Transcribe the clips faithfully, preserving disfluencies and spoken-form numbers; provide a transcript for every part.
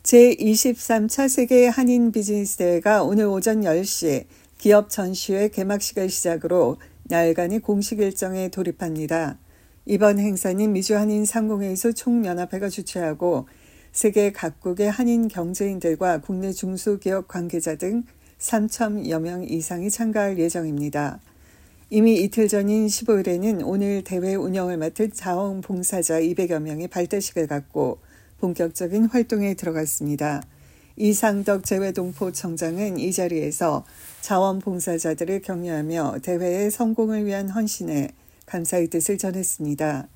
제이십삼 차 세계 한인 비즈니스 대회가 오늘 오전 열 시 기업 전시회 개막식을 시작으로 나흘간의 공식 일정에 돌입합니다. 이번 행사는 미주 한인 상공회의소 총연합회가 주최하고 세계 각국의 한인 경제인들과 국내 중소기업 관계자 등 삼천여 명 이상이 참가할 예정입니다. 이미 이틀 전인 십오 일에는 오늘 대회 운영을 맡을 자원봉사자 이백여 명이 발대식을 갖고 본격적인 활동에 들어갔습니다. 이상덕 재외동포 청장은 이 자리에서 자원봉사자들을 격려하며 대회의 성공을 위한 헌신에 감사의 뜻을 전했습니다.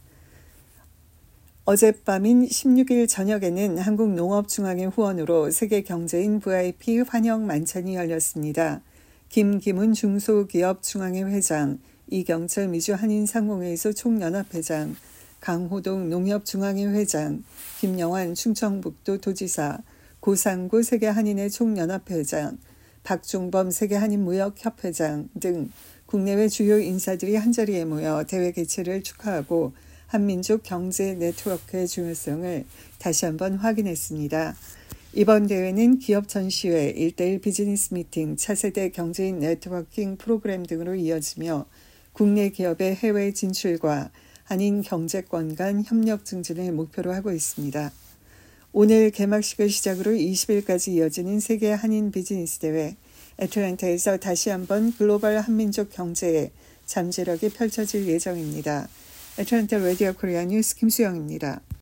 어젯밤인 십육 일 저녁에는 한국농업중앙회 후원으로 세계경제인 브이아이피 환영 만찬이 열렸습니다. 김기문 중소기업중앙회 회장, 이경철 미주 한인상공회의소 총연합회장, 강호동 농협중앙회 회장, 김영환 충청북도 도지사, 고상구 세계한인회 총연합회장, 박종범 세계한인무역협회장 등 국내외 주요 인사들이 한자리에 모여 대회 개최를 축하하고 한민족 경제 네트워크의 중요성을 다시 한번 확인했습니다. 이번 대회는 기업 전시회, 일대일 비즈니스 미팅, 차세대 경제인 네트워킹 프로그램 등으로 이어지며 국내 기업의 해외 진출과 한인 경제권 간 협력 증진을 목표로 하고 있습니다. 오늘 개막식을 시작으로 이십 일까지 이어지는 세계 한인 비즈니스 대회, 애틀랜타에서 다시 한번 글로벌 한민족 경제의 잠재력이 펼쳐질 예정입니다. 애틀랜타 라디오 코리아 뉴스 김수영입니다.